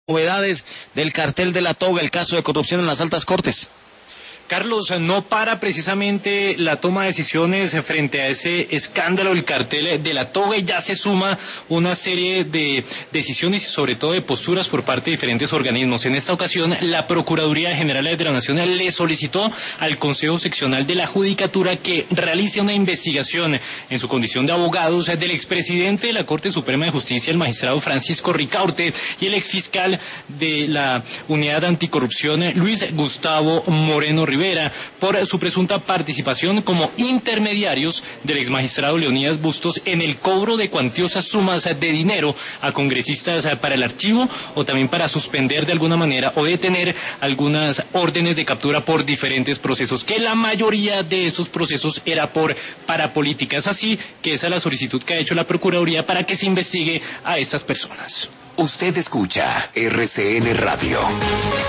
Novedades del cartel de La Toga, el caso de corrupción en las altas cortes. Carlos, no para precisamente la toma de decisiones frente a ese escándalo del cartel de La Toga, y ya se suma una serie de decisiones y sobre todo de posturas por parte de diferentes organismos. En esta ocasión, la Procuraduría General de la Nación le solicitó al Consejo Seccional de la Judicatura que realice una investigación en su condición de abogados del expresidente de la Corte Suprema de Justicia, el magistrado Francisco Ricaurte, y el exfiscal de la Unidad Anticorrupción, Luis Gustavo Moreno Rivera, por su presunta participación como intermediarios del exmagistrado Leonidas Bustos en el cobro de cuantiosas sumas de dinero a congresistas para el archivo, o también para suspender de alguna manera o detener algunas órdenes de captura por diferentes procesos, que la mayoría de estos procesos era por parapolíticas. Así que esa es la solicitud que ha hecho la Procuraduría para que se investigue a estas personas. Usted escucha RCN Radio.